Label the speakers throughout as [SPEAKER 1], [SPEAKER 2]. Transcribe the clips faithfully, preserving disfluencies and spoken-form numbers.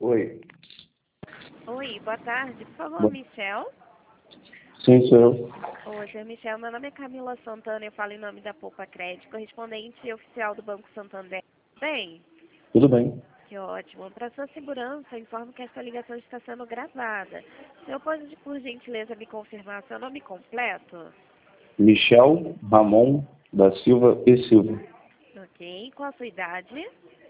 [SPEAKER 1] Oi.
[SPEAKER 2] Oi, boa tarde. Por favor,
[SPEAKER 1] Bo-
[SPEAKER 2] Michel.
[SPEAKER 1] Sim, sou eu.
[SPEAKER 2] Oi, senhor Michel. Meu nome é Camila Santana. Eu falo em nome da Poupa Crédito, correspondente oficial do Banco Santander. Bem,
[SPEAKER 1] Tudo bem.
[SPEAKER 2] que ótimo. Para sua segurança, informo que essa ligação está sendo gravada. O senhor pode, por gentileza, me confirmar seu nome completo?
[SPEAKER 1] Michel Ramon da Silva e Silva.
[SPEAKER 2] Ok. Qual a sua idade?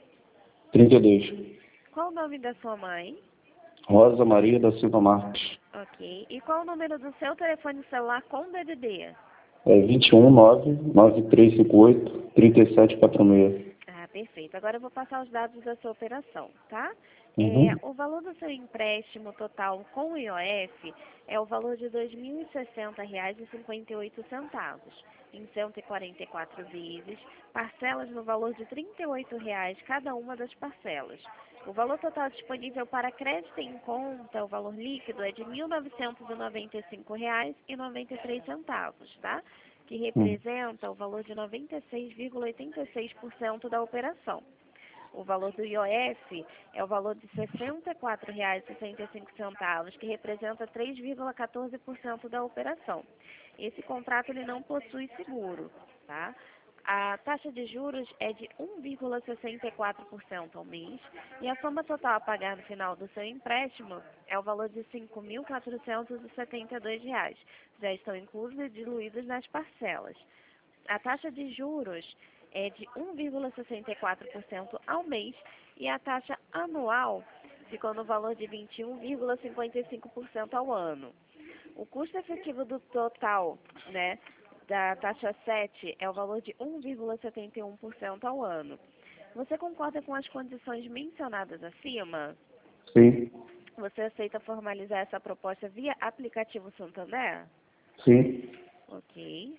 [SPEAKER 1] trinta e dois.
[SPEAKER 2] Qual o nome da sua mãe?
[SPEAKER 1] Rosa Maria da Silva Marques.
[SPEAKER 2] Ok. E qual o número do seu telefone celular com D D D?
[SPEAKER 1] É vinte e um, nove, nove três cinco oito, trinta e sete quarenta e seis.
[SPEAKER 2] Ah, perfeito. Agora eu vou passar os dados da sua operação, tá? É,
[SPEAKER 1] Uhum.
[SPEAKER 2] o valor do seu empréstimo total com o I O F é o valor de dois mil e sessenta reais e cinquenta e oito centavos, em cento e quarenta e quatro vezes, parcelas no valor de trinta e oito reais cada uma das parcelas. O valor total disponível para crédito em conta, o valor líquido, é de mil novecentos e noventa e cinco reais e noventa e três centavos, tá? Que
[SPEAKER 1] Hum.
[SPEAKER 2] representa o valor de noventa e seis vírgula oitenta e seis por cento da operação. O valor do I O F é o valor de sessenta e quatro reais e sessenta e cinco centavos, que representa três vírgula quatorze por cento da operação. Esse contrato ele não possui seguro, tá? A taxa de juros é de um vírgula sessenta e quatro por cento ao mês e a soma total a pagar no final do seu empréstimo é o valor de cinco mil quatrocentos e setenta e dois reais. Já estão inclusos e diluídos nas parcelas. A taxa de juros é de um vírgula sessenta e quatro por cento ao mês e a taxa anual ficou no valor de vinte e um vírgula cinquenta e cinco por cento ao ano. O custo efetivo do total, né, da taxa sete é o valor de um vírgula setenta e um por cento ao ano. Você concorda com as condições mencionadas acima?
[SPEAKER 1] Sim.
[SPEAKER 2] Você aceita formalizar essa proposta via aplicativo Santander?
[SPEAKER 1] Sim.
[SPEAKER 2] Ok,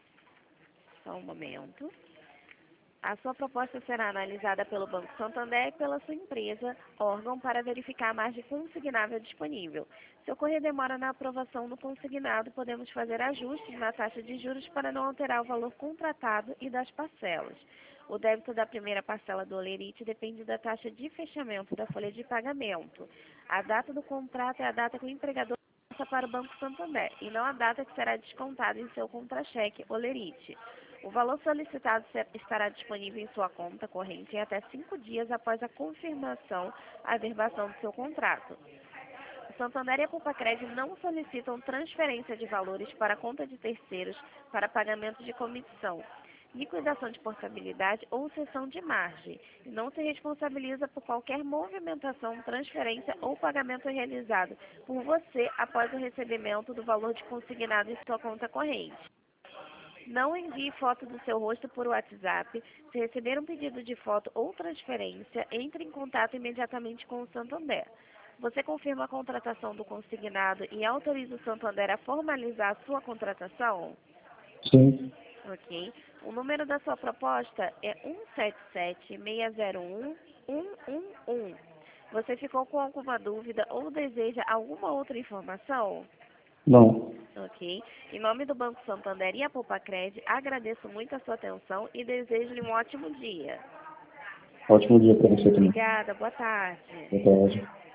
[SPEAKER 2] só um momento. A sua proposta será analisada pelo Banco Santander e pela sua empresa, órgão, para verificar a margem consignável disponível. Se ocorrer demora na aprovação do consignado, podemos fazer ajustes na taxa de juros para não alterar o valor contratado e das parcelas. O débito da primeira parcela do Olerite depende da taxa de fechamento da folha de pagamento. A data do contrato é a data que o empregador passa para o Banco Santander e não a data que será descontada em seu contra-cheque Olerite. O valor solicitado estará disponível em sua conta corrente em até cinco dias após a confirmação, a averbação do seu contrato. O Santander e a Poupa Crédito não solicitam transferência de valores para a conta de terceiros para pagamento de comissão, liquidação de portabilidade ou cessão de margem, e não se responsabiliza por qualquer movimentação, transferência ou pagamento realizado por você após o recebimento do valor de consignado em sua conta corrente. Não envie foto do seu rosto por WhatsApp. Se receber um pedido de foto ou transferência, entre em contato imediatamente com o Santander. Você confirma a contratação do consignado e autoriza o Santander a formalizar a sua contratação?
[SPEAKER 1] Sim.
[SPEAKER 2] Ok. O número da sua proposta é um sete sete, seis zero um, um um um. Você ficou com alguma dúvida ou deseja alguma outra informação?
[SPEAKER 1] Não.
[SPEAKER 2] Ok. Em nome do Banco Santander e a Poupa Crédito, agradeço muito a sua atenção e desejo-lhe um ótimo dia.
[SPEAKER 1] Ótimo dia para você também.
[SPEAKER 2] Obrigada, boa tarde.
[SPEAKER 1] Boa tarde.